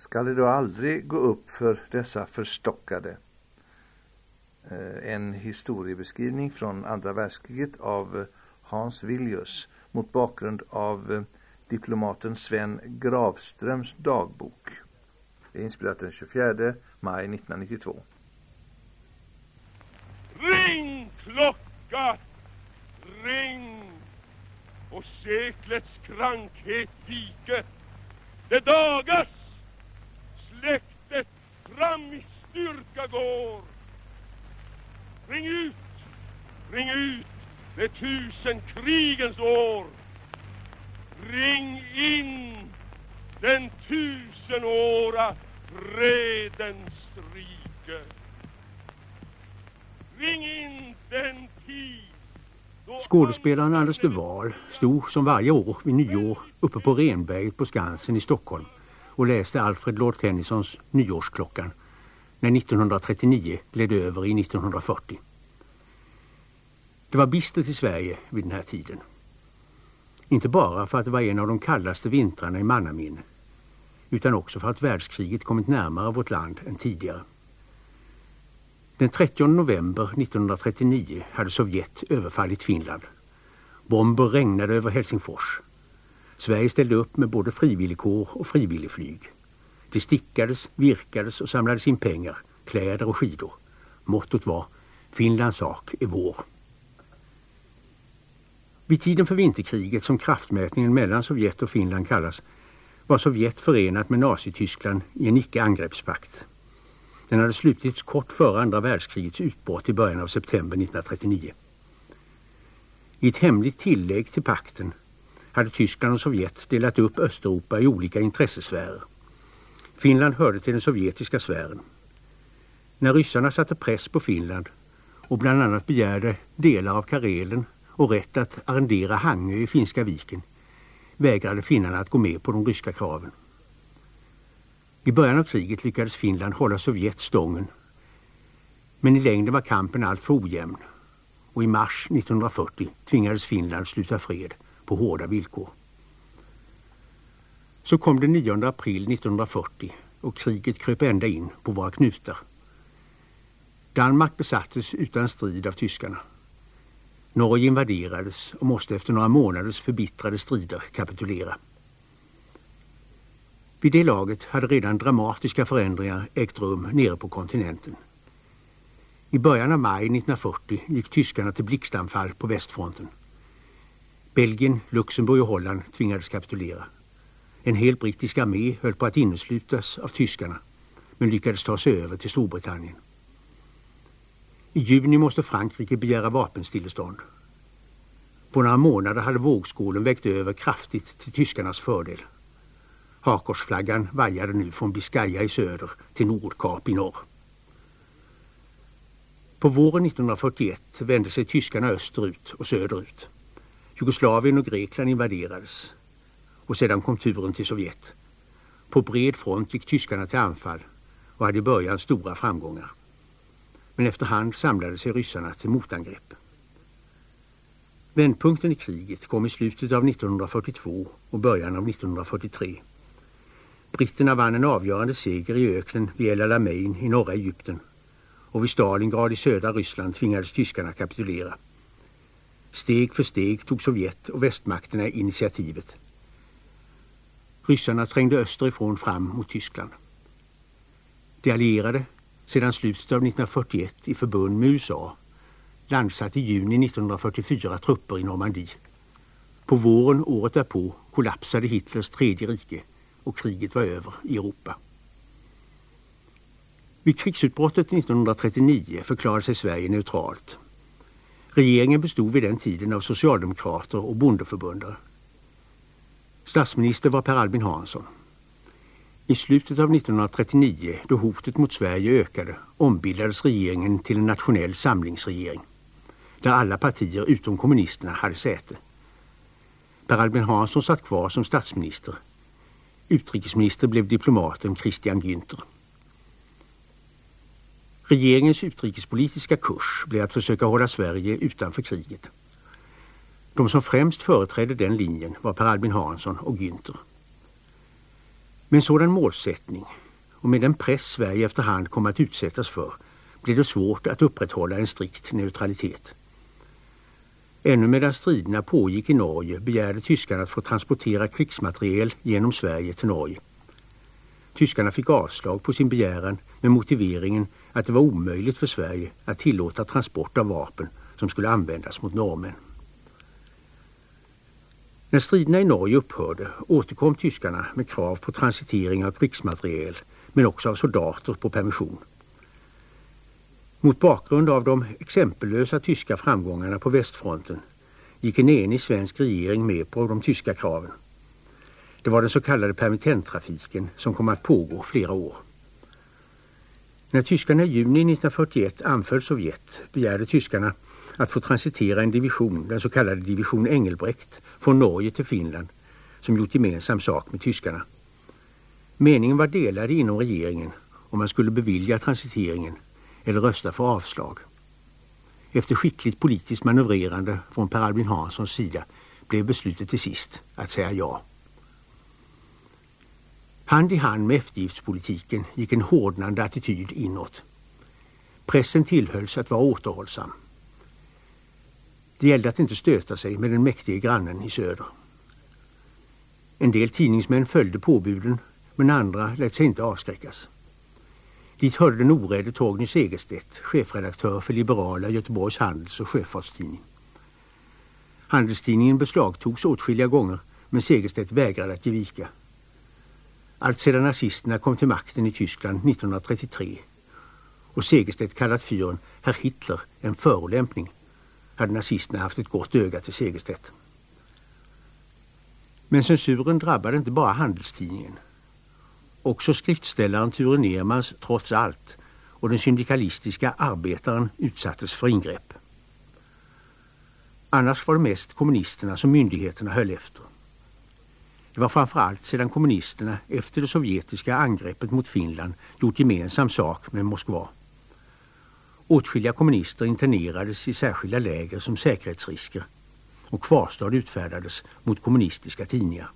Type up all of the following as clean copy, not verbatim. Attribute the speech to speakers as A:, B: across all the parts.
A: Skall det då aldrig gå upp för dessa förstockade? En historiebeskrivning från andra världskriget av Hans Villius mot bakgrund av diplomaten Sven Gravströms dagbok. Det är inspelat den 24 maj 1992.
B: Ring, klocka! Ring! Och seklets krankhet vike. Det dagas! Släktet fram i styrka går. Ring ut! Ring ut! Det 1000 krigens år. Ring in den 1000-åra fredens rike. Ring in den tid.
C: Skådespelaren Anders de Waal stod som varje år vid nyår uppe på Renberget på Skansen i Stockholm och läste Alfred Lord Tennysons Nyårsklockan när 1939 gled över i 1940. Det var bistert i Sverige vid den här tiden. Inte bara för att det var en av de kallaste vintrarna i mannaminne, utan också för att världskriget kommit närmare vårt land än tidigare. Den 30 november 1939 hade Sovjet överfallit Finland. Bomber regnade över Helsingfors. Sverige ställde upp med både frivilligkår och frivilligflyg. Det stickades, virkades och samlades in pengar, kläder och skidor. Mottot var: Finlands sak är vår. Vid tiden för vinterkriget, som kraftmätningen mellan Sovjet och Finland kallas, var Sovjet förenat med Nazityskland i en icke-angreppspakt. Den hade slutits kort före andra världskrigets utbrott i början av september 1939. I ett hemligt tillägg till pakten hade Tyskland och Sovjet delat upp Östeuropa i olika intressesfärer. Finland hörde till den sovjetiska sfären. När ryssarna satte press på Finland och bland annat begärde delar av Karelen och rätt att arrendera Hangö i Finska viken, vägrade finnarna att gå med på de ryska kraven. I början av kriget lyckades Finland hålla Sovjet stången, men i längden var kampen alltför ojämn och i mars 1940 tvingades Finland sluta fred på hårda villkor. Så kom det 9 april 1940 och kriget kröp ända in på våra knutar. Danmark besattes utan strid av tyskarna. Norge invaderades och måste efter några månaders förbittrade strider kapitulera. Vid det laget hade redan dramatiska förändringar ägt rum nere på kontinenten. I början av maj 1940 gick tyskarna till blixtanfall på västfronten. Belgien, Luxemburg och Holland tvingades kapitulera. En hel brittisk armé höll på att inneslutas av tyskarna, men lyckades ta sig över till Storbritannien. I juni måste Frankrike begära vapenstillestånd. På några månader hade vågskålen vägt över kraftigt till tyskarnas fördel. Hakorsflaggan vajade nu från Biscaya i söder till Nordkap i norr. På våren 1941 vände sig tyskarna österut och söderut. Jugoslavien och Grekland invaderades. Och sedan kom turen till Sovjet. På bred front gick tyskarna till anfall och hade i början stora framgångar. Men efterhand samlade sig ryssarna till motangrepp. Vändpunkten i kriget kom i slutet av 1942 och början av 1943. Britterna vann en avgörande seger i öknen vid El Alamein i norra Egypten, och vid Stalingrad i södra Ryssland tvingades tyskarna kapitulera. Steg för steg tog Sovjet och västmakterna initiativet. Ryssarna trängde österifrån fram mot Tyskland. De allierade, sedan slutet av 1941 i förbund med USA, landsatte i juni 1944 trupper i Normandie. På våren året därpå kollapsade Hitlers tredje rike och kriget var över i Europa. Vid krigsutbrottet 1939 förklarade sig Sverige neutralt. Regeringen bestod vid den tiden av socialdemokrater och bondeförbundare. Statsminister var Per Albin Hansson. I slutet av 1939, då hotet mot Sverige ökade, ombildades regeringen till en nationell samlingsregering, där alla partier utom kommunisterna hade säte. Per Albin Hansson satt kvar som statsminister. Utrikesminister blev diplomaten Christian Günther. Regeringens utrikespolitiska kurs blev att försöka hålla Sverige utanför kriget. De som främst företrädde den linjen var Per Albin Hansson och Günther. Med en sådan målsättning och med den press Sverige efterhand kommer att utsättas för blir det svårt att upprätthålla en strikt neutralitet. Ännu medan striderna pågick i Norge begärde tyskarna att få transportera krigsmateriel genom Sverige till Norge. Tyskarna fick avslag på sin begäran med motiveringen att det var omöjligt för Sverige att tillåta transport av vapen som skulle användas mot norrmän. När striderna i Norge upphörde återkom tyskarna med krav på transitering av krigsmateriel men också av soldater på permission. Mot bakgrund av de exempellösa tyska framgångarna på västfronten gick en enig svensk regering med på de tyska kraven. Det var den så kallade permittenttrafiken som kom att pågå flera år. När tyskarna i juni 1941 anföll Sovjet begärde tyskarna att få transitera en division, den så kallade division Engelbrekt, från Norge till Finland som gjort gemensam sak med tyskarna. Meningen var delad inom regeringen om man skulle bevilja transiteringen eller rösta för avslag. Efter skickligt politiskt manövrerande från Per Albin Hanssons sida blev beslutet till sist att säga ja. Hand i hand med eftergiftspolitiken gick en hårdnande attityd inåt. Pressen tillhölls att vara återhållsam. Det gällde att inte stöta sig med den mäktiga grannen i söder. En del tidningsmän följde påbuden, men andra lät sig inte avskräckas. Dit hörde den orädde Torgny Segerstedt, chefredaktör för liberala Göteborgs Handels- och Sjöfartstidning. Handelstidningen beslagtogs åtskilliga gånger, men Segerstedt vägrade att ge vika. Allt sedan nazisterna kom till makten i Tyskland 1933 och Segerstedt kallat fyren Herr Hitler en förolämpning hade nazisterna haft ett gott öga till Segerstedt. Men censuren drabbade inte bara handelstidningen. Också skriftställaren Ture Nermans Trots allt och den syndikalistiska Arbetaren utsattes för ingrepp. Annars var det mest kommunisterna som myndigheterna höll efter. Det var framförallt sedan kommunisterna efter det sovjetiska angreppet mot Finland gjort gemensam sak med Moskva. Åtskilliga kommunister internerades i särskilda läger som säkerhetsrisker och kvarstad utfärdades mot kommunistiska tidningar.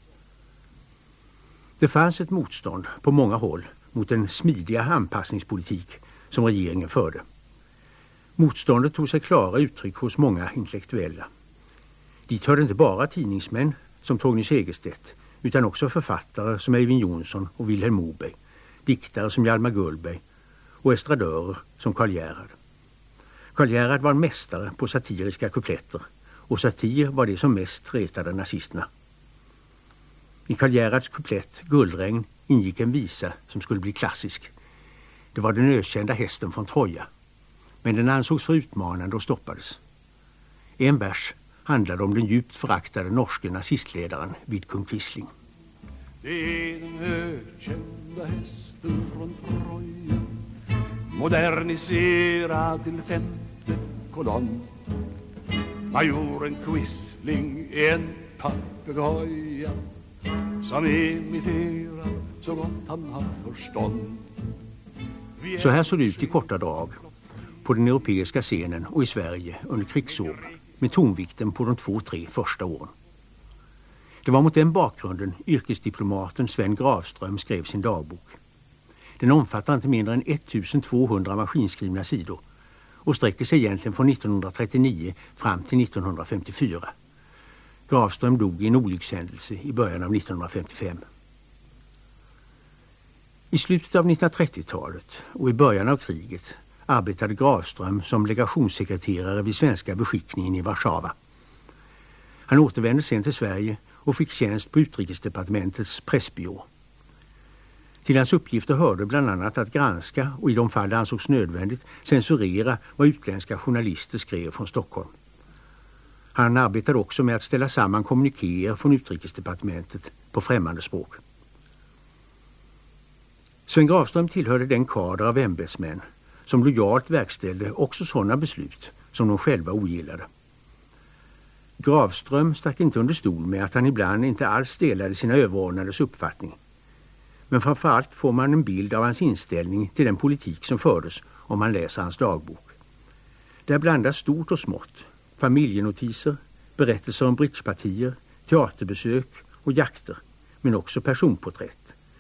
C: Det fanns ett motstånd på många håll mot den smidiga anpassningspolitik som regeringen förde. Motståndet tog sig klara uttryck hos många intellektuella. Dit hörde inte bara tidningsmän som Torgny Segerstedt utan också författare som Eivind Johnson och Vilhelm Moberg, diktare som Hjalmar Gullberg och estradörer som Karl Gerhard. Karl Gerhard var en mästare på satiriska kupletter och satir var det som mest retade nazisterna. I Karl Gerhards kuplett Gullregn ingick en visa som skulle bli klassisk. Det var den ökända hästen från Troja, men den ansågs för utmanande och stoppades. En vers handlade om den djupt föraktade norske nazistledaren Vidkun Quisling.
D: Det är den ökända hästen från Troja, moderniserad till 5:e kolonn. Majoren Quisling är en papegoja som imiterar så gott han har förstånd.
C: Så här såg det ut i korta drag på den europeiska scenen och i Sverige under krigsåren med tonvikten på de 2-3 första åren. Det var mot den bakgrunden yrkesdiplomaten Sven Gravström skrev sin dagbok. Den omfattar inte mindre än 1200 maskinskrivna sidor och sträcker sig egentligen från 1939 fram till 1954. Gravström dog i en olyckshändelse i början av 1955. I slutet av 1930-talet och i början av kriget arbetade Gravström som legationssekreterare vid svenska beskickningen i Warszawa. Han återvände sen till Sverige och fick tjänst på Utrikesdepartementets pressbyrå. Till hans uppgifter hörde bland annat att granska och i de fall det ansågs nödvändigt censurera vad utländska journalister skrev från Stockholm. Han arbetade också med att ställa samman kommunikéer från Utrikesdepartementet på främmande språk. Sven Gravström tillhörde den kader av ämbetsmän som lojalt verkställde också sådana beslut som de själva ogillade. Gravström stack inte under stol med att han ibland inte alls delade sina överordnades uppfattning. Men framförallt får man en bild av hans inställning till den politik som fördes om man läser hans dagbok. Där blandas stort och smått, familjenotiser, berättelser om bridgepartier, teaterbesök och jakter, men också personporträtt,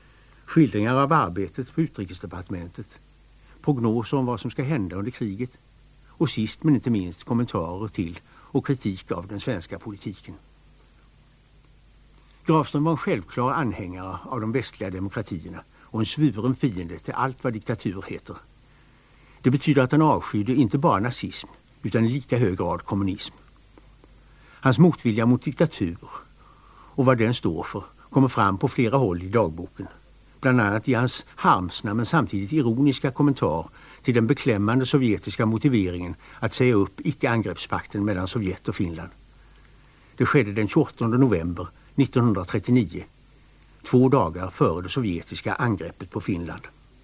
C: skildringar av arbetet på utrikesdepartementet, prognoser om vad som ska hända under kriget och sist men inte minst kommentarer till och kritik av den svenska politiken. Grafström var en självklar anhängare av de västliga demokratierna och en svuren fiende till allt vad diktatur heter. Det betyder att han avskydde inte bara nazism utan i lika hög grad kommunism. Hans motvilja mot diktatur och vad den står för kommer fram på flera håll i dagboken. Bland annat i hans harmsna men samtidigt ironiska kommentar till den beklämmande sovjetiska motiveringen att säga upp icke-angreppspakten mellan Sovjet och Finland. Det skedde den 28 november 1939, 2 dagar före det sovjetiska angreppet på Finland.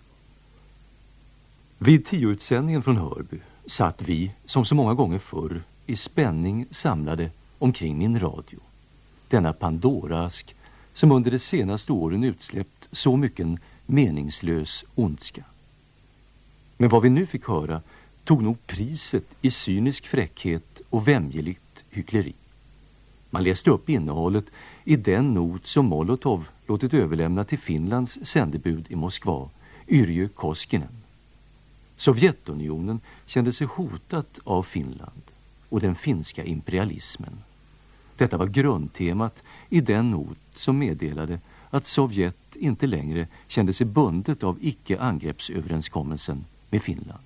E: Vid 10-utsändningen från Hörby satt vi, som så många gånger förr, i spänning samlade omkring min radio. Denna Pandorask som under de senaste åren utsläppt så mycket meningslös ondska. Men vad vi nu fick höra tog nog priset i cynisk fräckhet och vämjeligt hyckleri. Man läste upp innehållet i den not som Molotov låtit överlämna till Finlands sändebud i Moskva, Yrjö Koskinen. Sovjetunionen kände sig hotat av Finland och den finska imperialismen. Detta var grundtemat i den not som meddelade att Sovjet inte längre kände sig bundet av icke-angreppsöverenskommelsen med Finland.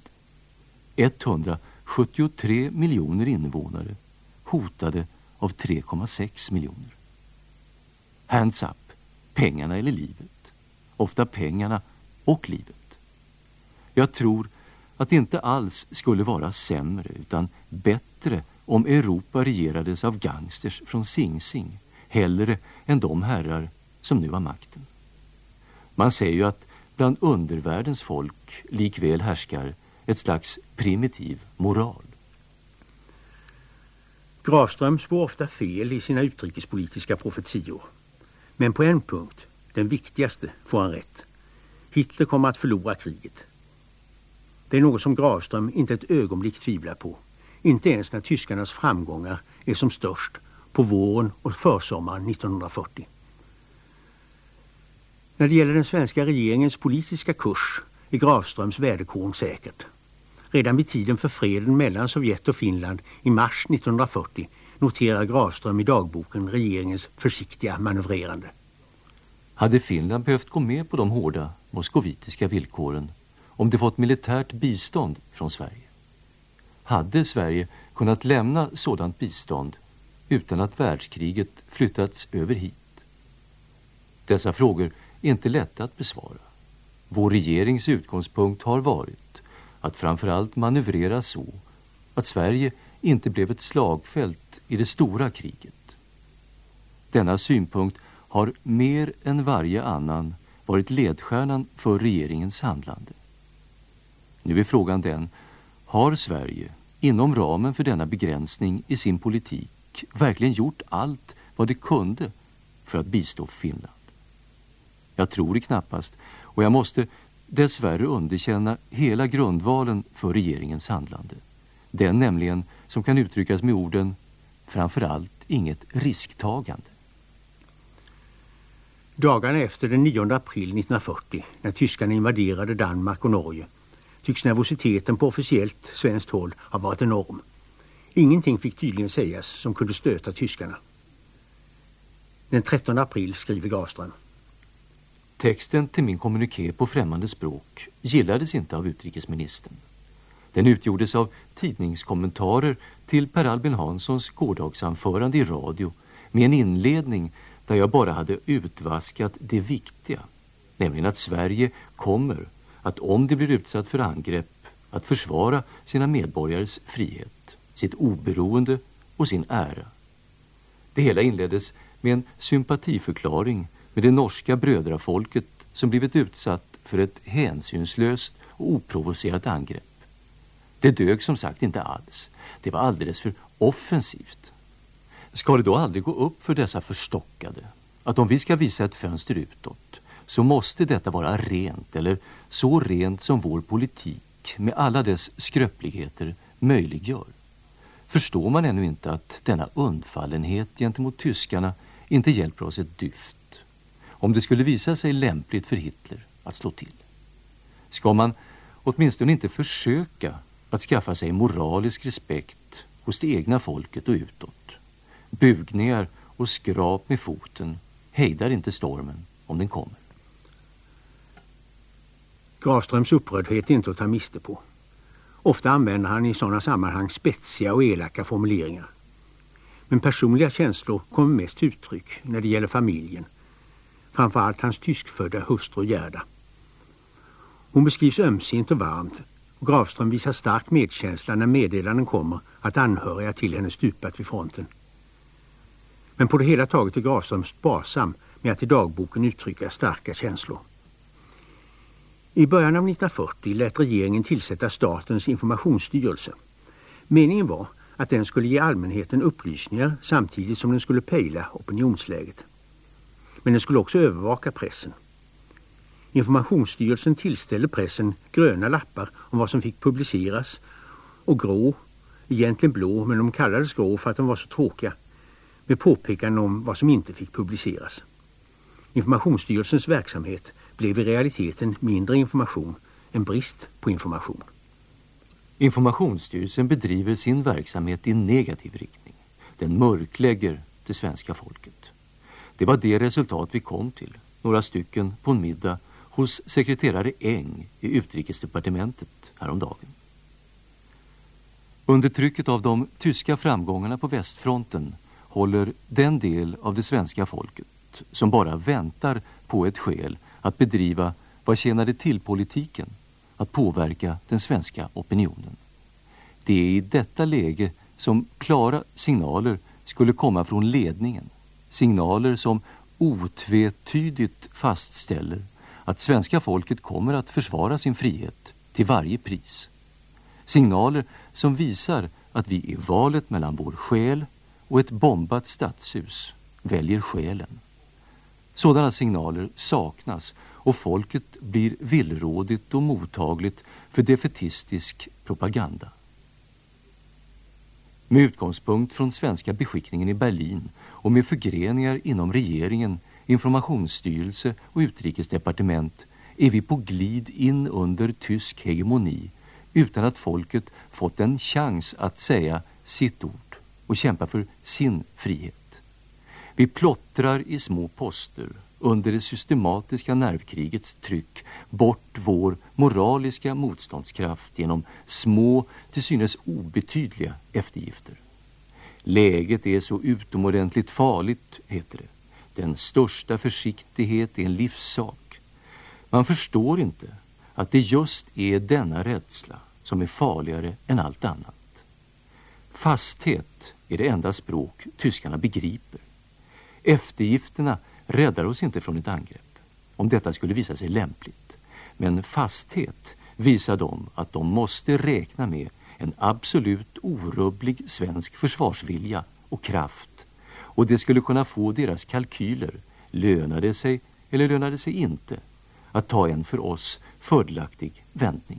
E: 173 miljoner invånare hotade av 3,6 miljoner. Hands up, pengarna eller livet. Ofta pengarna och livet. Jag tror att det inte alls skulle vara sämre utan bättre om Europa regerades av gangsters från Sing Sing, hellre än de herrar som nu har makten. Man säger ju att bland undervärldens folk likväl härskar ett slags primitiv moral.
C: Grafström spår ofta fel i sina utrikespolitiska profetior. Men på en punkt, den viktigaste, får han rätt. Hitler kommer att förlora kriget. Det är något som Grafström inte ett ögonblick tvivlar på. Inte ens när tyskarnas framgångar är som störst på våren och försommaren 1940. När det gäller den svenska regeringens politiska kurs är Grafströms väderkorn säkert. Redan vid tiden för freden mellan Sovjet och Finland i mars 1940 noterar Grafström i dagboken regeringens försiktiga manövrerande.
E: Hade Finland behövt gå med på de hårda moskovitiska villkoren om det fått militärt bistånd från Sverige? Hade Sverige kunnat lämna sådant bistånd utan att världskriget flyttats över hit? Dessa frågor är inte lätta att besvara. Vår regerings utgångspunkt har varit att framförallt manövrera så att Sverige inte blev ett slagfält i det stora kriget. Denna synpunkt har mer än varje annan varit ledstjärnan för regeringens handlande. Nu är frågan den: har Sverige inom ramen för denna begränsning i sin politik verkligen gjort allt vad det kunde för att bistå Finland? Jag tror det knappast, och jag måste dessvärre underkänna hela grundvalen för regeringens handlande. Den nämligen som kan uttryckas med orden framförallt inget risktagande.
C: Dagarna efter den 9 april 1940, när tyskarna invaderade Danmark och Norge, tycks nervositeten på officiellt svenskt håll ha varit enorm. Ingenting fick tydligen sägas som kunde stöta tyskarna. Den 13 april skriver Grafström:
E: Texten till min kommuniké på främmande språk gillades inte av utrikesministern. Den utgjordes av tidningskommentarer till Per Albin Hanssons gårdagsanförande i radio med en inledning där jag bara hade utvaskat det viktiga, nämligen att Sverige kommer att, om det blir utsatt för angrepp, att försvara sina medborgares frihet, sitt oberoende och sin ära. Det hela inleddes med en sympatiförklaring med det norska brödrafolket som blivit utsatt för ett hänsynslöst och oprovocerat angrepp. Det dög som sagt inte alls. Det var alldeles för offensivt. Ska det då aldrig gå upp för dessa förstockade att om vi ska visa ett fönster utåt så måste detta vara rent, eller så rent som vår politik med alla dess skröpligheter möjliggör? Förstår man ännu inte att denna undfallenhet gentemot tyskarna inte hjälper oss ett dyft? om det skulle visa sig lämpligt för Hitler att slå till. Ska man åtminstone inte försöka att skaffa sig moralisk respekt hos det egna folket och utåt. Bugningar och skrap med foten hejdar inte stormen om den kommer.
C: Grafströms upprördhet är inte att ta miste på. Ofta använder han i sådana sammanhang spetsiga och elaka formuleringar. Men personliga känslor kommer mest till uttryck när det gäller familjen. Framförallt hans tyskfödda hustru Gerda. Hon beskrivs ömsint och varmt och Grafström visar stark medkänsla när meddelanden kommer att anhöriga till henne stupat vid fronten. Men på det hela taget är Grafström sparsam med att i dagboken uttrycka starka känslor. I början av 1940 lät regeringen tillsätta Statens informationsstyrelse. Meningen var att den skulle ge allmänheten upplysningar samtidigt som den skulle pejla opinionsläget. Men den skulle också övervaka pressen. Informationsstyrelsen tillställde pressen gröna lappar om vad som fick publiceras och grå, egentligen blå, men de kallades grå för att de var så tråkiga, med påpekande om vad som inte fick publiceras. Informationsstyrelsens verksamhet blev i realiteten mindre information än brist på information.
E: Informationsstyrelsen bedriver sin verksamhet i negativ riktning. Den mörklägger det svenska folket. Det var det resultat vi kom till, några stycken på en middag hos sekreterare Eng i utrikesdepartementet häromdagen. Under trycket av de tyska framgångarna på västfronten håller den del av det svenska folket som bara väntar på ett skäl att bedriva vad tjänade till politiken, att påverka den svenska opinionen. Det är i detta läge som klara signaler skulle komma från ledningen. Signaler som otvetydigt fastställer att svenska folket kommer att försvara sin frihet till varje pris. Signaler som visar att vi i valet mellan vår själ och ett bombat stadshus väljer själen. Sådana signaler saknas och folket blir villrådigt och mottagligt för defetistisk propaganda. Med utgångspunkt från svenska beskickningen i Berlin och med förgreningar inom regeringen, informationsstyrelse och utrikesdepartement är vi på glid in under tysk hegemoni utan att folket fått en chans att säga sitt ord och kämpa för sin frihet. Vi plottrar i små poster under det systematiska nervkrigets tryck bort vår moraliska motståndskraft genom små, till synes obetydliga eftergifter. Läget är så utomordentligt farligt, heter det. Den största försiktighet är en livssak. Man förstår inte att det just är denna rädsla som är farligare än allt annat. Fasthet är det enda språk tyskarna begriper. Eftergifterna räddar oss inte från ett angrepp, om detta skulle visa sig lämpligt. Men fasthet visar dem att de måste räkna med en absolut orubblig svensk försvarsvilja och kraft. Och det skulle kunna få deras kalkyler, lönade det sig eller lönade det sig inte, att ta en för oss fördelaktig vändning.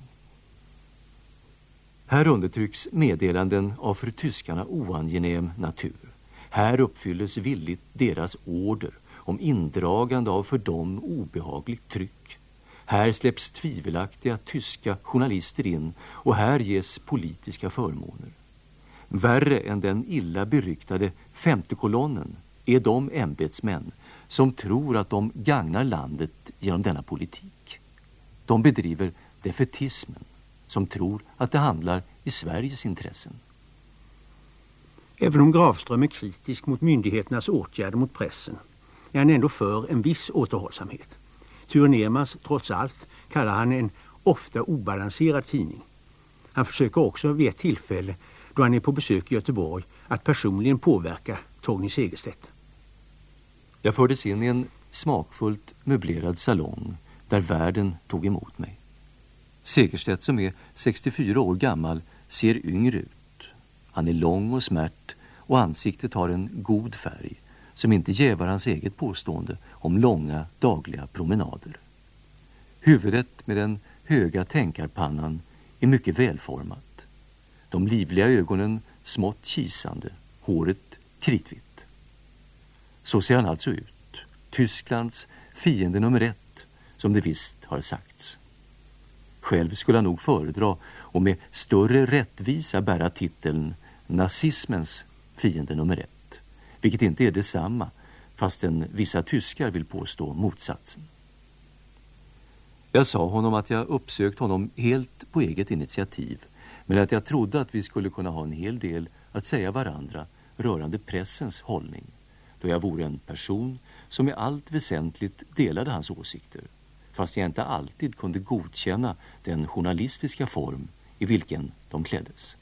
E: Här undertrycks meddelanden av för tyskarna oangenäm natur. Här uppfylles villigt deras order om indragande av för dem obehagligt tryck. Här släpps tvivelaktiga tyska journalister in och här ges politiska förmåner. Värre än den illa beryktade femte kolonnen är de ämbetsmän som tror att de gagnar landet genom denna politik. De bedriver defetismen som tror att det handlar i Sveriges intressen.
C: Även om Grafström är kritisk mot myndigheternas åtgärder mot pressen är han ändå för en viss återhållsamhet. Ture Nermans, trots allt, kallar han en ofta obalanserad tidning. Han försöker också vid ett tillfälle, då han är på besök i Göteborg, att personligen påverka Torgny Segerstedt.
E: Jag fördes in i en smakfullt möblerad salong där värden tog emot mig. Segerstedt, som är 64 år gammal, ser yngre ut. Han är lång och smärt och ansiktet har en god färg som inte jävar hans eget påstående om långa dagliga promenader. Huvudet med den höga tänkarpannan är mycket välformat. De livliga ögonen smått kisande, håret kritvitt. Så ser han alltså ut. Tysklands fiende nummer 1, som det visst har sagts. Själv skulle han nog föredra och med större rättvisa bära titeln nazismens fiende nummer 1, vilket inte är detsamma, fastän vissa tyskar vill påstå motsatsen. Jag sa honom att jag uppsökt honom helt på eget initiativ, men att jag trodde att vi skulle kunna ha en hel del att säga varandra rörande pressens hållning, då jag vore en person som i allt väsentligt delade hans åsikter, fast jag inte alltid kunde godkänna den journalistiska form i vilken de kläddes.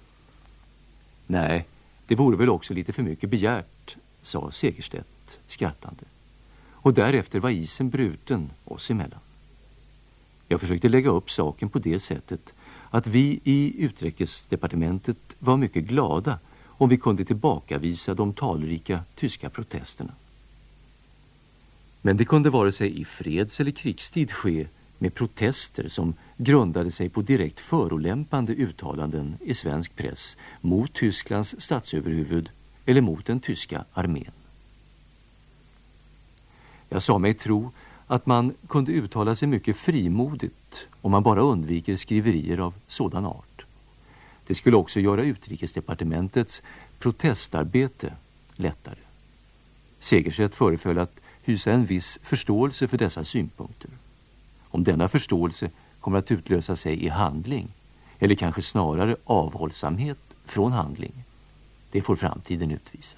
E: Nej, det vore väl också lite för mycket begärt, sa Segerstedt skrattande. Och därefter var isen bruten oss emellan. Jag försökte lägga upp saken på det sättet att vi i utrikesdepartementet var mycket glada om vi kunde tillbakavisa de talrika tyska protesterna. Men det kunde vare sig i freds- eller krigstid ske med protester som grundade sig på direkt förolämpande uttalanden i svensk press mot Tysklands statsöverhuvud eller mot den tyska armén. Jag sa mig tro att man kunde uttala sig mycket frimodigt om man bara undviker skriverier av sådan art. Det skulle också göra utrikesdepartementets protestarbete lättare. Segerstedt föreföll att hysa en viss förståelse för dessa synpunkter. Om denna förståelse kommer att utlösa sig i handling, eller kanske snarare avhållsamhet från handling, det får framtiden utvisa.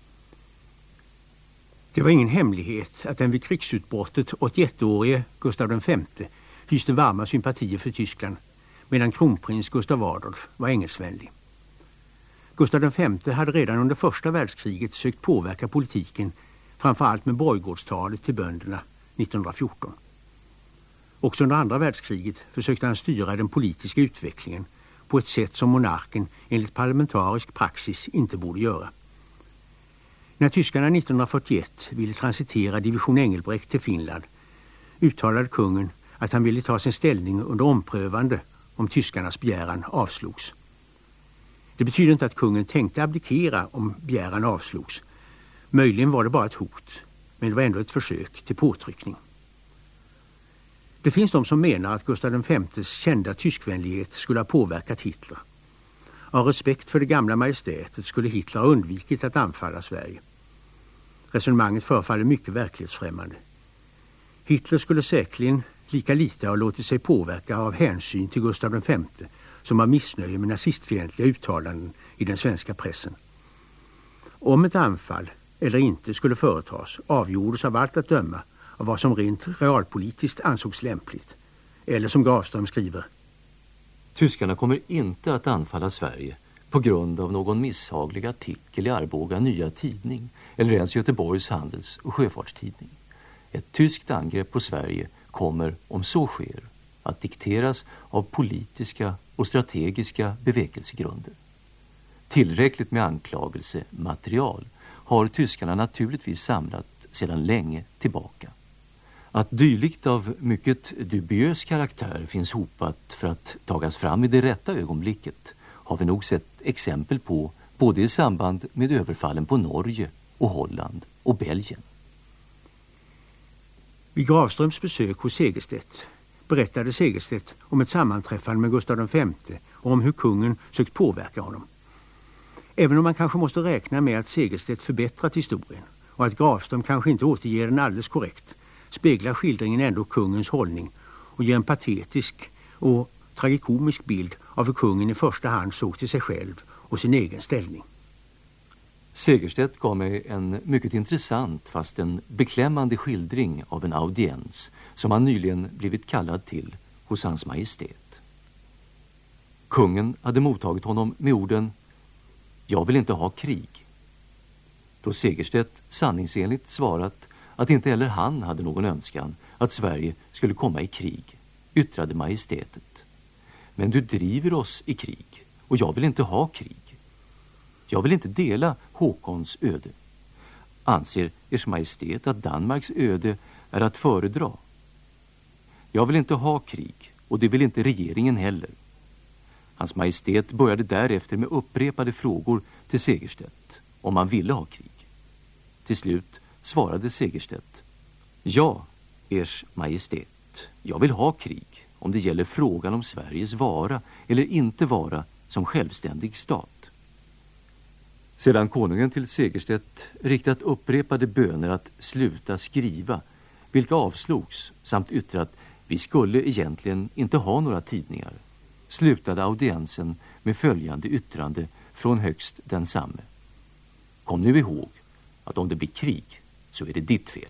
C: Det var ingen hemlighet att den vid krigsutbrottet 81-årige Gustav V hyste varma sympatier för Tyskland, medan kronprins Gustav Adolf var engelsvänlig. Gustav V hade redan under första världskriget sökt påverka politiken, framförallt med borggårdstalet till bönderna 1914. Också under andra världskriget försökte han styra den politiska utvecklingen på ett sätt som monarken enligt parlamentarisk praxis inte borde göra. När tyskarna 1941 ville transitera division Engelbrekt till Finland uttalade kungen att han ville ta sin ställning under omprövande om tyskarnas begäran avslogs. Det betyder inte att kungen tänkte abdikera om begäran avslogs. Möjligen var det bara ett hot, men det var ändå ett försök till påtryckning. Det finns de som menar att Gustav V:s kända tyskvänlighet skulle ha påverkat Hitler. Av respekt för det gamla majestätet skulle Hitler ha undvikit att anfalla Sverige. Resonemanget förefaller mycket verklighetsfrämmande. Hitler skulle säkerligen lika lite ha låtit sig påverka av hänsyn till Gustav V som av missnöje med nazistfientliga uttalanden i den svenska pressen. Om ett anfall eller inte skulle företas avgjordes av allt att döma av vad som rent realpolitiskt ansågs lämpligt. Eller som Gravström skriver:
E: Tyskarna kommer inte att anfalla Sverige på grund av någon misshaglig artikel i Arboga Nya Tidning eller ens Göteborgs Handels- och Sjöfartstidning. Ett tyskt angrepp på Sverige kommer, om så sker, att dikteras av politiska och strategiska bevekelsegrunder. Tillräckligt med anklagelsematerial har tyskarna naturligtvis samlat sedan länge tillbaka. Att dylikt av mycket dubiös karaktär finns hopat för att tagas fram i det rätta ögonblicket har vi nog sett exempel på både i samband med överfallen på Norge och Holland och Belgien.
C: Vid Gravströms besök hos Segerstedt berättade Segerstedt om ett sammanträffande med Gustav V och om hur kungen sökt påverka honom. Även om man kanske måste räkna med att Segerstedt förbättrat historien och att Gravström kanske inte återger den alldeles korrekt, speglar skildringen ändå kungens hållning och ger en patetisk och tragikomisk bild av hur kungen i första hand såg till sig själv och sin egen ställning.
E: Segerstedt gav mig en mycket intressant fast en beklämmande skildring av en audiens som han nyligen blivit kallad till hos hans majestät. Kungen hade mottagit honom med orden: "Jag vill inte ha krig." Då Segerstedt sanningsenligt svarat att inte heller han hade någon önskan att Sverige skulle komma i krig, yttrade majestätet: "Men du driver oss i krig och jag vill inte ha krig. Jag vill inte dela Håkons öde. Anser ers majestät att Danmarks öde är att föredra? Jag vill inte ha krig och det vill inte regeringen heller." Hans majestät började därefter med upprepade frågor till Segerstedt om han ville ha krig. Till slut svarade Segerstedt: Ja, ers majestät, jag vill ha krig om det gäller frågan om Sveriges vara eller inte vara som självständig stat. Sedan konungen till Segerstedt riktat upprepade böner att sluta skriva, vilka avslogs, samt yttrat vi skulle egentligen inte ha några tidningar, slutade audiensen med följande yttrande från högst densamme. Kom nu ihåg att om det blir krig så är det ditt fel.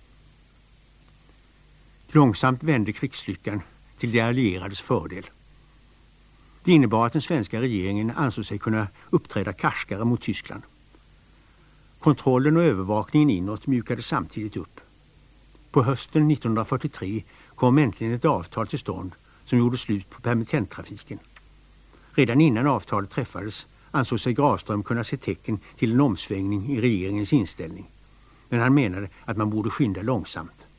C: Långsamt vände krigslyckan till de allierades fördel. Det innebar att den svenska regeringen ansåg sig kunna uppträda karskare mot Tyskland. Kontrollen och övervakningen inåt mjukade samtidigt upp. På hösten 1943 kom äntligen ett avtal till stånd som gjorde slut på permittenttrafiken. Redan innan avtalet träffades ansåg sig Grafström kunna se tecken till en omsvängning i regeringens inställning. Men han menade att man borde skynda långsamt.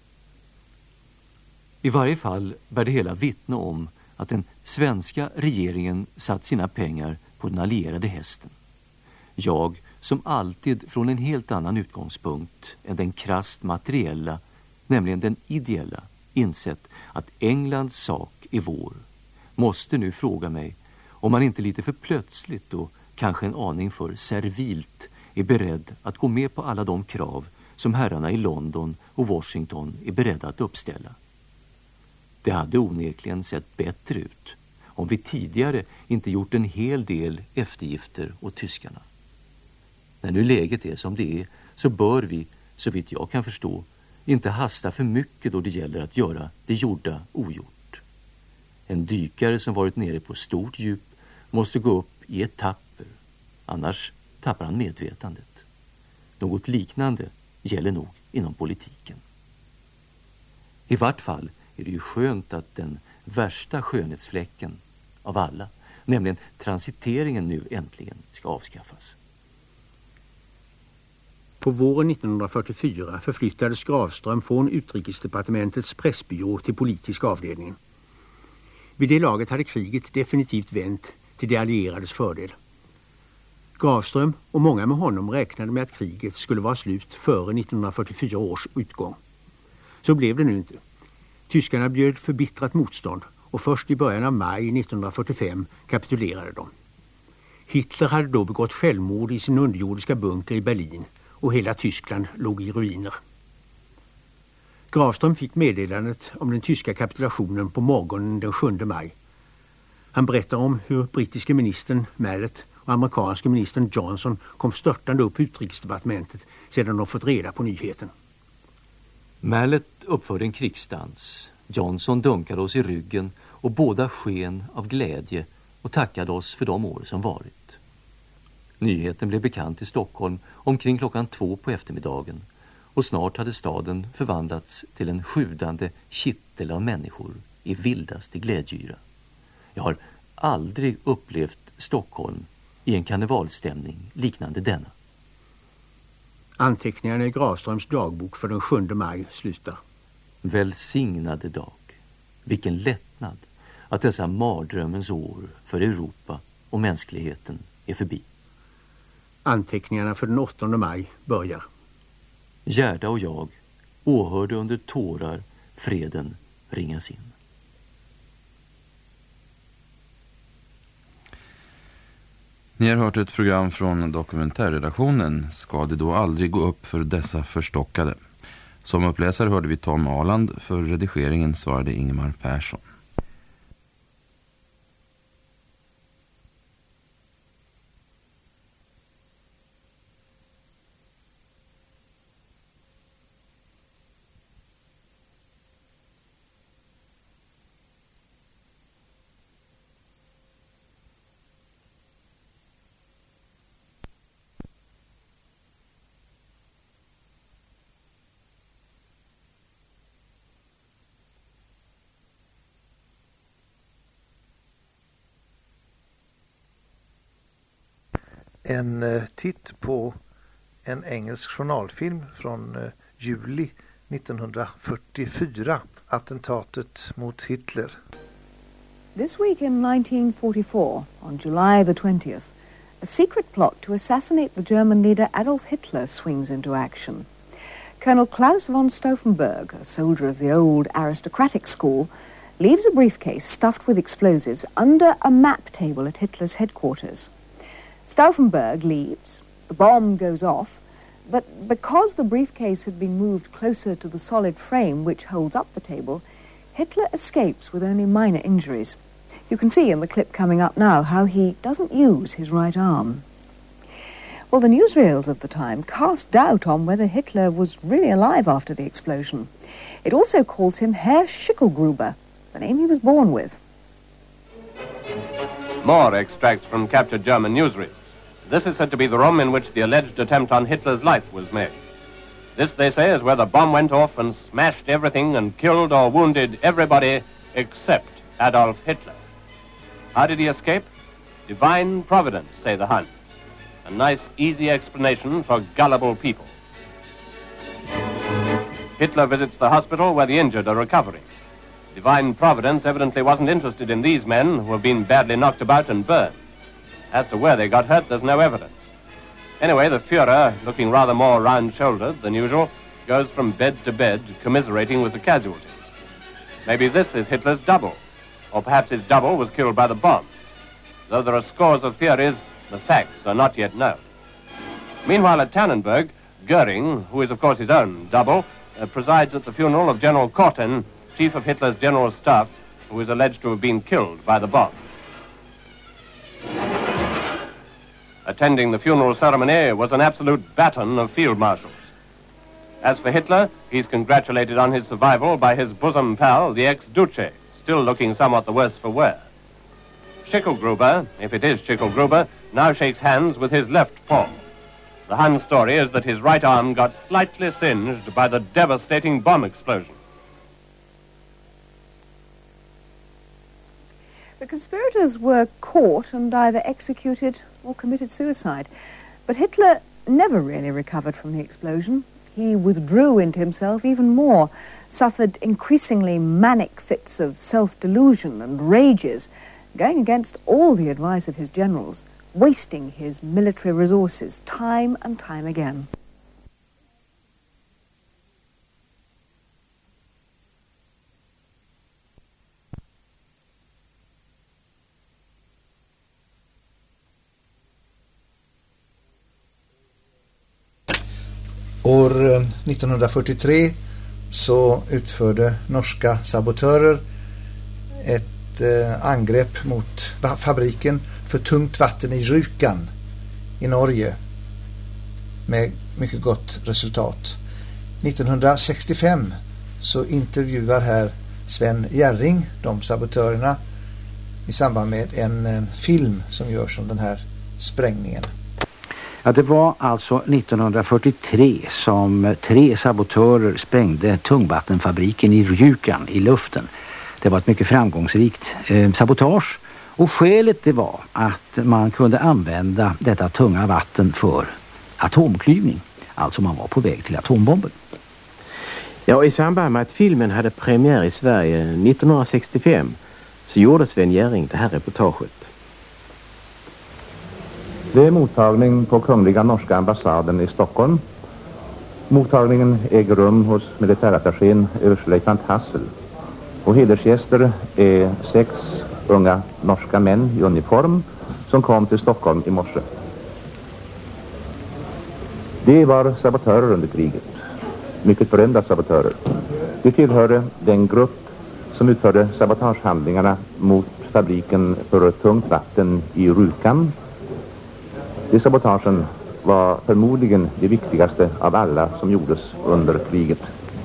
E: I varje fall bär det hela vittne om att den svenska regeringen satt sina pengar på den allierade hästen. Jag, som alltid från en helt annan utgångspunkt än den krasst materiella, nämligen den ideella, insett att Englands sak är vår, måste nu fråga mig om man inte lite för plötsligt och kanske en aning för servilt är beredd att gå med på alla de krav som herrarna i London och Washington är beredda att uppställa. Det hade onekligen sett bättre ut om vi tidigare inte gjort en hel del eftergifter åt tyskarna. När nu läget är som det är så bör vi, så vitt jag kan förstå, inte hasta för mycket då det gäller att göra det gjorda ogjort. En dykare som varit nere på stort djup måste gå upp i etapper, annars tappar han medvetandet. Något liknande gäller nog inom politiken. I vart fall är det ju skönt att den värsta skönhetsfläcken av alla, nämligen transiteringen, nu äntligen ska avskaffas.
C: På våren 1944 förflyttades Grafström från Utrikesdepartementets pressbyrå till politiska avdelningen. Vid det laget hade kriget definitivt vänt till de allierades fördel. Grafström och många med honom räknade med att kriget skulle vara slut före 1944 års utgång. Så blev det nu inte. Tyskarna bjöd förbittrat motstånd och först i början av maj 1945 kapitulerade de. Hitler hade då begått självmord i sin underjordiska bunker i Berlin och hela Tyskland låg i ruiner. Grafström fick meddelandet om den tyska kapitulationen på morgonen den 7 maj. Han berättar om hur brittiske ministern Mallet och amerikanske ministern Johnson kom störtande upp i utrikesdepartementet sedan de fått reda på nyheten.
E: Mallet uppförde en krigsdans. Johnson dunkade oss i ryggen och båda sken av glädje och tackade oss för de år som varit. Nyheten blev bekant i Stockholm omkring klockan 2 på eftermiddagen och snart hade staden förvandlats till en sjudande kittel av människor i vildaste glädjyra. Jag har aldrig upplevt Stockholm i en karnevalstämning liknande denna.
C: Anteckningarna i Grafströms dagbok för den 7 maj slutar.
E: Välsignade dag. Vilken lättnad att dessa mardrömmens år för Europa och mänskligheten är förbi.
C: Anteckningarna för den 8 maj börjar.
E: Gerda och jag åhörde under tårar freden ringas in.
F: Ni har hört ett program från dokumentärredaktionen Ska det då aldrig gå upp för dessa förstockade? Som uppläsare hörde vi Tom Aland, för redigeringen svarade Ingemar Persson.
A: En titt på en engelsk journalfilm från juli 1944, attentatet mot Hitler.
G: This week in 1944, on July the 20th, a secret plot to assassinate the German leader Adolf Hitler swings into action. Colonel Klaus von Stauffenberg, a soldier of the old aristocratic school, leaves a briefcase stuffed with explosives under a map table at Hitler's headquarters. Stauffenberg leaves, the bomb goes off, but because the briefcase had been moved closer to the solid frame which holds up the table, Hitler escapes with only minor injuries. You can see in the clip coming up now how he doesn't use his right arm. Well, the newsreels of the time cast doubt on whether Hitler was really alive after the explosion. It also calls him Herr Schicklgruber, the name he was born with.
H: More extracts from captured German newsreels. This is said to be the room in which the alleged attempt on Hitler's life was made. This, they say, is where the bomb went off and smashed everything and killed or wounded everybody except Adolf Hitler. How did he escape? Divine providence, say the Huns. A nice, easy explanation for gullible people. Hitler visits the hospital where the injured are recovering. Divine providence evidently wasn't interested in these men who have been badly knocked about and burned. As to where they got hurt, there's no evidence. Anyway, the Führer, looking rather more round-shouldered than usual, goes from bed to bed, commiserating with the casualties. Maybe this is Hitler's double, or perhaps his double was killed by the bomb. Though there are scores of theories, the facts are not yet known. Meanwhile, at Tannenberg, Goering, who is of course his own double, presides at the funeral of General Korten, chief of Hitler's general staff, who is alleged to have been killed by the bomb. Attending the funeral ceremony was an absolute baton of field marshals. As for Hitler, he's congratulated on his survival by his bosom pal, the ex-Duce, still looking somewhat the worse for wear. Schicklgruber, if it is Schicklgruber, now shakes hands with his left paw. The Hun story is that his right arm got slightly singed by the devastating bomb explosion.
G: The conspirators were caught and either executed or committed suicide. But Hitler never really recovered from the explosion. He withdrew into himself even more, suffered increasingly manic fits of self-delusion and rages, going against all the advice of his generals, wasting his military resources time and time again.
A: År 1943 så utförde norska sabotörer ett angrepp mot fabriken för tungt vatten i Rjukan i Norge med mycket gott resultat. 1965 så intervjuar här Sven Jerring de sabotörerna i samband med en film som görs om den här sprängningen.
C: Ja, det var alltså 1943 som 3 sabotörer sprängde tungvattenfabriken i Rjukan i luften. Det var ett mycket framgångsrikt sabotage, och skälet det var att man kunde använda detta tunga vatten för atomklyvning. Alltså man var på väg till atombomben.
I: Ja, i samband med att filmen hade premiär i Sverige 1965 så gjorde Sven Jerring det här reportaget.
J: Det är mottagning på Kungliga Norska ambassaden i Stockholm. Mottagningen äger rum hos militärattachén överstelöjtnant Hassel. Och hedersgäster är 6 unga norska män i uniform som kom till Stockholm i morse. De var sabotörer under kriget. Mycket berömda sabotörer. De tillhörde den grupp som utförde sabotagehandlingarna mot fabriken för tungt vatten i Rjukan. De sabotagen var förmodligen det viktigaste av alla som gjordes under kriget.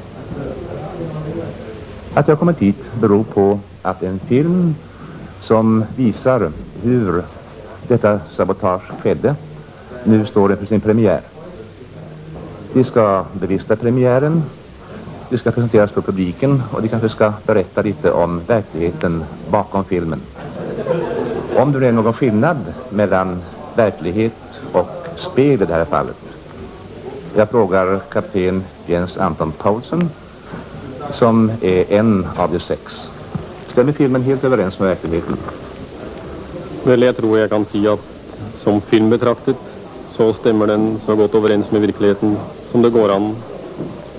J: Att jag kommit hit beror på att en film som visar hur detta sabotage skedde nu står inför sin premiär. De ska bevista premiären, de ska presenteras för publiken och de kanske ska berätta lite om verkligheten bakom filmen. Om det är någon skillnad mellan verklighet och spel i det här fallet. Jag frågar kapten Jens Anton Paulsen, som är en av de 6. Stämmer filmen helt överens med verkligheten?
K: Väl, jag tror jag kan säga att som film betraktet så stämmer den så gott överens med verkligheten som det går an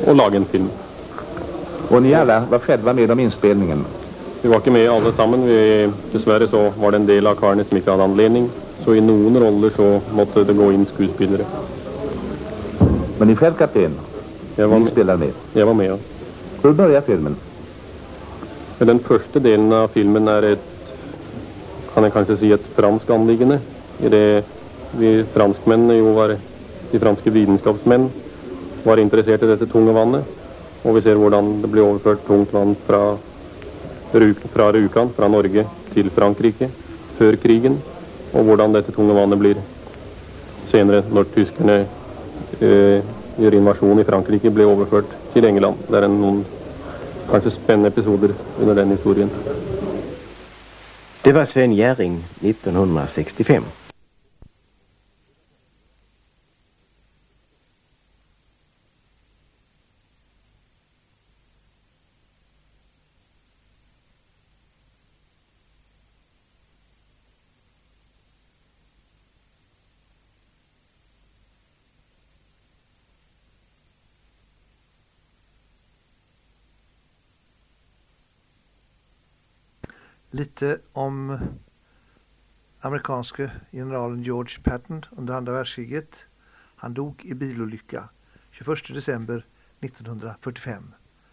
K: och laga en film.
J: Och ni alla var själva med om inspelningen?
K: Vi var inte med allesammen. Dessvärre så var det en del av karlarna som inte hade anledning. Så i någon roller så måste det gå in skuespelare.
J: Men ni själv kapten?
K: Jag var
J: med.
K: Jag var med, ja.
J: Hur börjar filmen?
K: Den första delen av filmen är kan jag kanske säga ett fransk anliggande. I det vi franskmän var de franska vetenskapsmän var intresserade av detta tunga vannet. Och vi ser hur det blir överfört tungt vann från Rjukan, från Norge till Frankrike för krigen. Och hur detta tunga vannet blir senare när tyskarna gör invasion i Frankrike blir överfört till England. Det är någon kanske spännande episoder under den historien.
I: Det var Sven Jerring 1965.
A: Lite om amerikanske generalen George Patton under andra världskriget. Han dog i bilolycka 21 december 1945.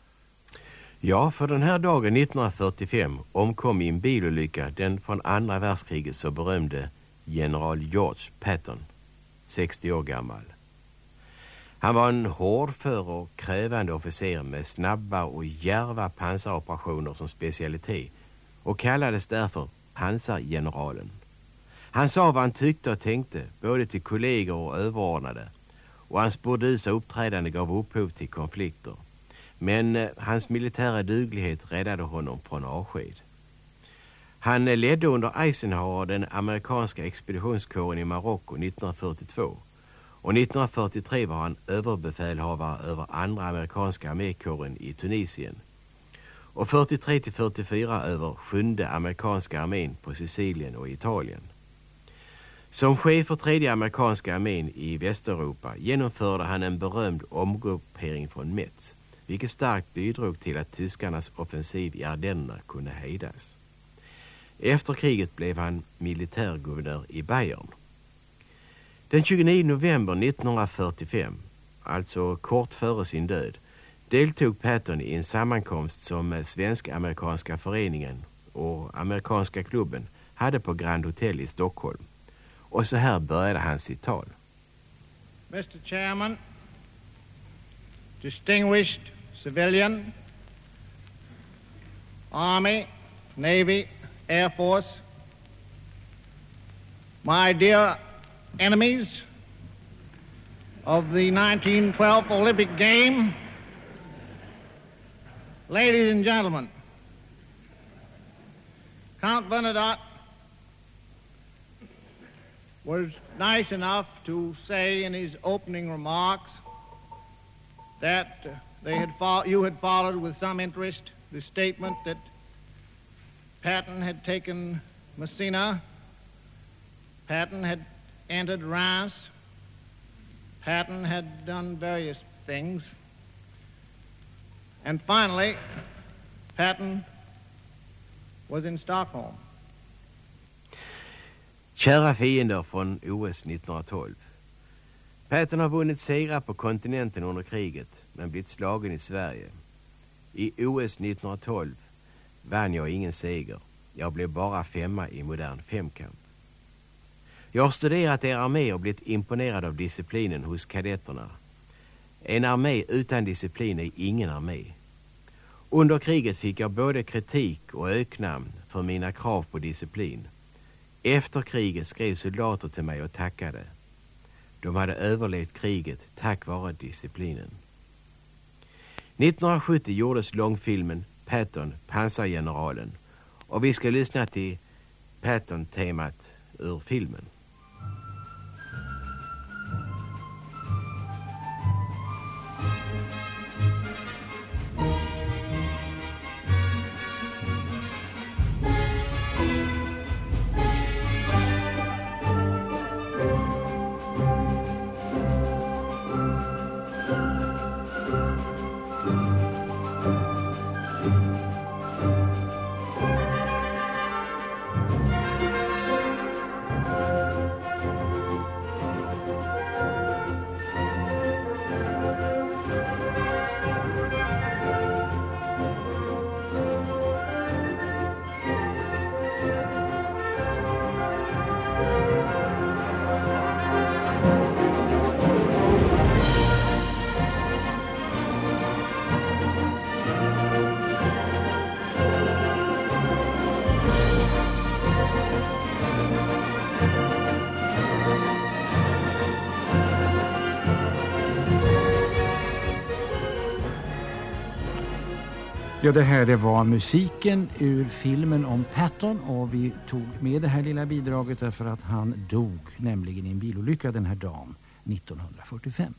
L: Ja, för den här dagen 1945 omkom i en bilolycka den från andra världskriget så berömde general George Patton, 60 år gammal. Han var en hårdför och krävande officer med snabba och djärva pansaroperationer som specialitet och kallades därför pansargeneralen. Han sa vad han tyckte och tänkte både till kollegor och överordnade, och hans burdusa uppträdande gav upphov till konflikter. Men hans militära duglighet räddade honom från avsked. Han ledde under Eisenhower den amerikanska expeditionskåren i Marocko 1942, och 1943 var han överbefälhavare över andra amerikanska armékåren i Tunisien. Och 43-44 över 7:e amerikanska armén på Sicilien och Italien. Som chef för 3:e amerikanska armén i Västeuropa genomförde han en berömd omgruppering från Metz, vilket starkt bidrog till att tyskarnas offensiv i Ardennerna kunde hejdas. Efter kriget blev han militärguvernör i Bayern. Den 29 november 1945, alltså kort före sin död, deltog Patton i en sammankomst som Svensk-amerikanska föreningen och amerikanska klubben hade på Grand Hotel i Stockholm. Och så här började han sitt tal.
M: Mr. Chairman, distinguished civilian, Army, Navy, Air Force, my dear enemies of the 1912 Olympic game, ladies and gentlemen, Count Bernadotte was nice enough to say in his opening remarks that you had followed with some interest the statement that Patton had taken Messina, Patton had entered Reims, Patton had done various things, and finally, Patton was in Stockholm.
L: Kära fiender från OS 1912. Patton har vunnit segrar på kontinenten under kriget, men blivit slagen i Sverige. I OS 1912 vann jag ingen seger. Jag blev bara 5:a i modern femkamp. Jag har studerat er armé och blivit imponerad av disciplinen hos kadetterna. En armé utan disciplin är ingen armé. Under kriget fick jag både kritik och öknamn för mina krav på disciplin. Efter kriget skrev soldater till mig och tackade. De hade överlevt kriget tack vare disciplinen. 1970 gjordes långfilmen Patton, pansargeneralen, och vi ska lyssna till Patton-temat ur filmen.
C: Ja, det var musiken ur filmen om Patton, och vi tog med det här lilla bidraget därför att han dog nämligen i en bilolycka den här dagen 1945.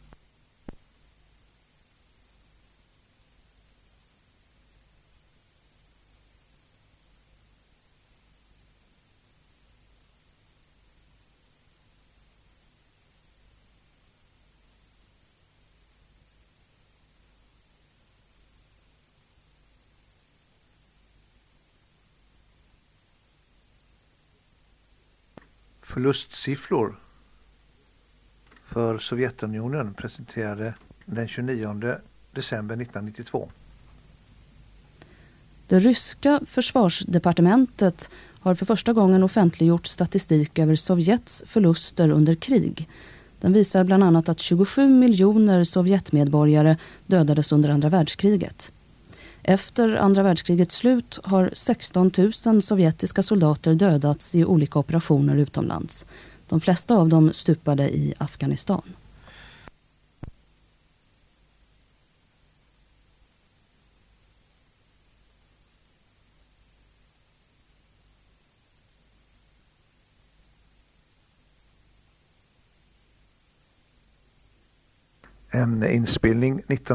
A: Förlustsiffror för Sovjetunionen presenterade den 29 december 1992.
N: Det ryska försvarsdepartementet har för första gången offentliggjort statistik över Sovjets förluster under krig. Den visar bland annat att 27 miljoner Sovjetmedborgare dödades under andra världskriget. Efter andra världskrigets slut har 16 000 sovjetiska soldater dödats i olika operationer utomlands. De flesta av dem stupade i Afghanistan.
A: En inspelning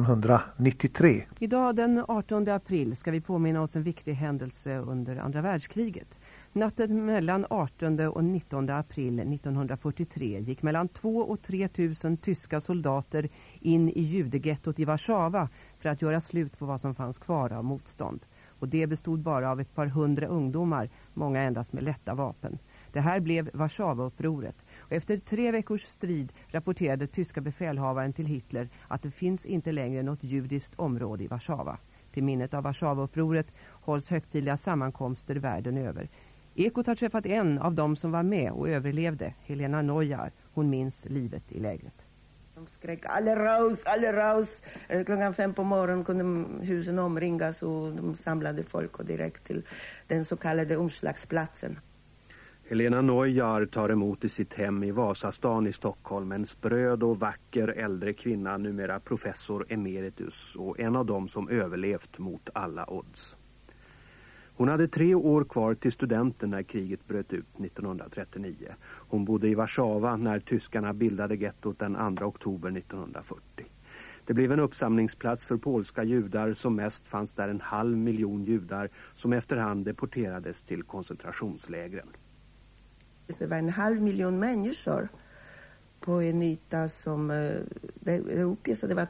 A: 1993.
O: Idag den 18 april ska vi påminna oss en viktig händelse under andra världskriget. Natten mellan 18 och 19 april 1943 gick mellan 2 och 3 000 tyska soldater in i judegettot i Warszawa för att göra slut på vad som fanns kvar av motstånd. Och det bestod bara av ett par hundra ungdomar, många endast med lätta vapen. Det här blev Warszawa-upproret. Och efter 3 veckors strid rapporterade tyska befälhavaren till Hitler att det finns inte längre något judiskt område i Warszawa. Till minnet av Warszawa-upproret hålls högtidliga sammankomster världen över. Ekot har träffat en av dem som var med och överlevde, Helena Neujar. Hon minns livet i lägret.
P: De skrek alla raus. Klockan 5 på morgonen kunde husen omringas och de samlade folk och direkt till den så kallade omslagsplatsen.
Q: Helena Neujar tar emot i sitt hem i Vasastan i Stockholm en spröd och vacker äldre kvinna, numera professor emeritus och en av dem som överlevt mot alla odds. Hon hade 3 år kvar till studenten när kriget bröt ut 1939. Hon bodde i Warszawa när tyskarna bildade gettot den 2 oktober 1940. Det blev en uppsamlingsplats för polska judar, som mest fanns där 500 000 judar som efterhand deporterades till koncentrationslägren.
P: Det var 500 000 människor på en yta som det uppges det var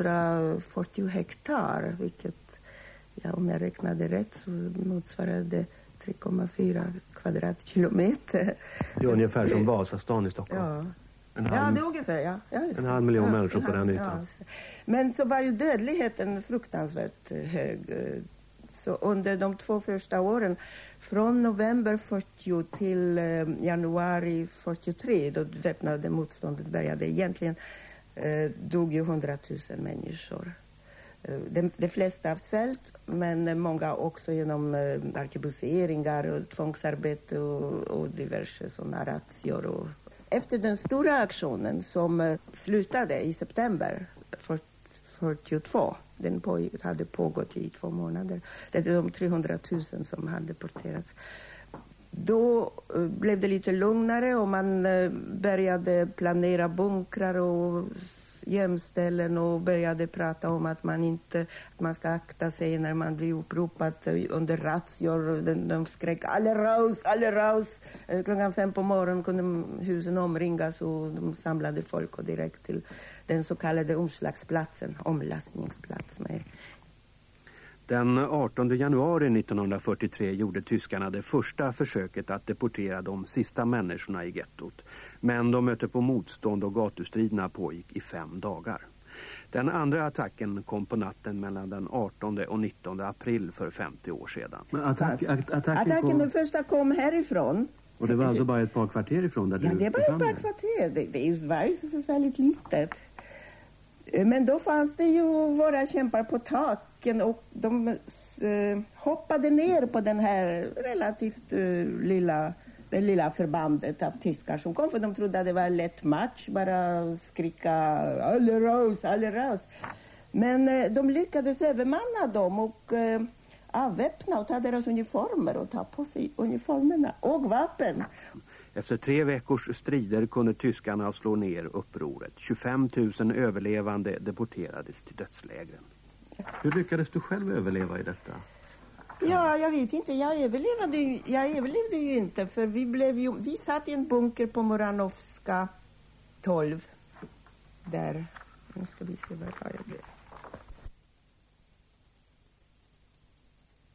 P: 340 hektar, vilket om jag räknade rätt så motsvarade 3,4 kvadratkilometer.
Q: Det är ungefär som Vasastan i Stockholm.
P: Ja. Det är ungefär, ja.
Q: 500 000 människor på den ytan.
P: Ja. Men så var ju dödligheten fruktansvärt hög. Så under de 2 första åren, från november 40 till januari 43, då väpnade motståndet började egentligen, dog ju 100 000 människor. De flesta av svält, men många också genom arkebuseringar och tvångsarbete och diverse sådana razzior. Efter den stora aktionen som slutade i september 42, den hade pågått i 2 månader. Det är de 300 000 som hade deporterats. Då blev det lite lugnare och man började planera bunkrar och gömställen och började prata om att man ska akta sig när man blir uppropad under razzior. De skrek alla raus. Klockan 5 på morgonen kunde husen omringas och de samlade folk och direkt till den så kallade omslagsplatsen, omlastningsplats med.
Q: Den 18 januari 1943 gjorde tyskarna det första försöket att deportera de sista människorna i gettot. Men de mötte på motstånd och gatustriderna pågick i 5 dagar. Den andra attacken kom på natten mellan den 18 och 19 april för 50 år sedan.
P: Men attacken den första kom härifrån.
Q: Och det var alltså bara ett par kvarter ifrån där du
P: det var ett par kvarter. Det var ju så väldigt litet. Men då fanns det ju våra kämpar på taken och de hoppade ner på den här relativt det lilla förbandet av tyskar som kom, för de trodde att det var en lätt match, bara skrika alla raus. Men de lyckades övermanna dem och avväpna och ta deras uniformer och ta på sig uniformerna och vapen.
Q: Efter 3 veckors strider kunde tyskarna slå ner upproret. 25 000 överlevande deporterades till dödslägren. Hur lyckades du själv överleva i detta?
P: Ja, jag vet inte. Jag överlevde ju inte, för vi satt i en bunker på Moranovska 12. Där, nu ska vi se, var har jag det?